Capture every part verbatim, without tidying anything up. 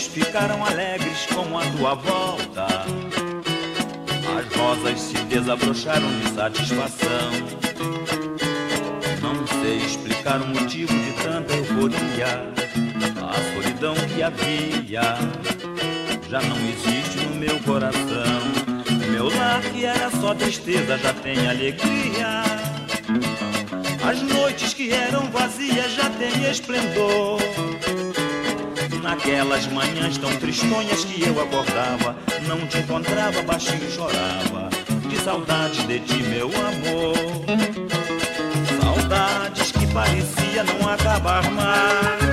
noites ficaram alegres com a tua volta. As rosas se desabrocharam de satisfação. Não sei explicar o motivo de tanta euforia. A solidão que havia já não existe no meu coração. Meu lar que era só tristeza já tem alegria. As noites que eram vazias já têm esplendor. Naquelas manhãs tão tristonhas que eu acordava, não te encontrava, baixinho chorava, de saudade de ti, meu amor. Saudades que parecia não acabar mais.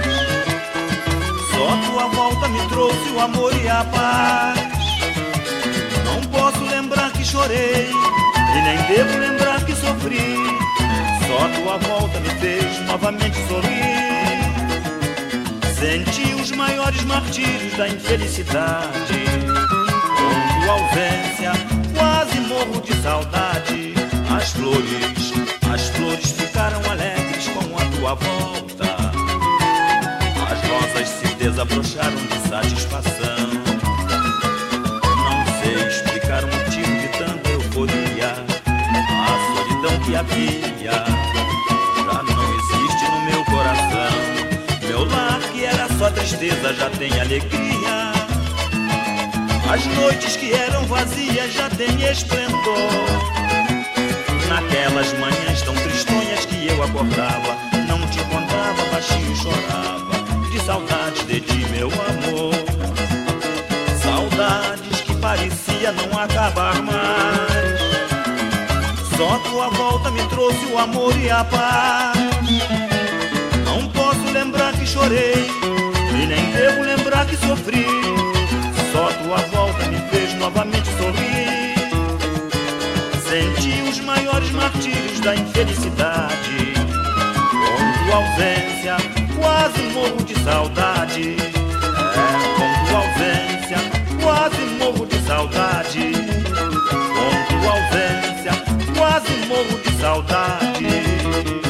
Só tua volta me trouxe o amor e a paz. Não posso lembrar que chorei, e nem devo lembrar que sofri. Só tua volta me fez novamente sorrir. Senti os maiores martírios da infelicidade. Com tua ausência quase morro de saudade. As flores, as flores ficaram alegres com a tua volta. As rosas se desabrocharam de satisfação. Não sei explicar o motivo de tanta euforia. A solidão que havia já não existe no meu coração. Meu lar que era só tristeza já tem alegria. As noites que eram vazias já têm esplendor. Naquelas manhãs tão tristonhas que eu acordava, não te encontrava, baixinho chorava, de saudade de ti, meu amor. Saudades que parecia não acabar mais. Só tua volta me trouxe o amor e a paz. Não posso lembrar que chorei, e nem devo lembrar que sofri. Só tua volta me fez novamente sorrir. Senti os maiores martírios da infelicidade. Com tua ausência quase morro de saudade. É, com tua ausência quase morro de saudade. Com tua ausência quase morro de saudade.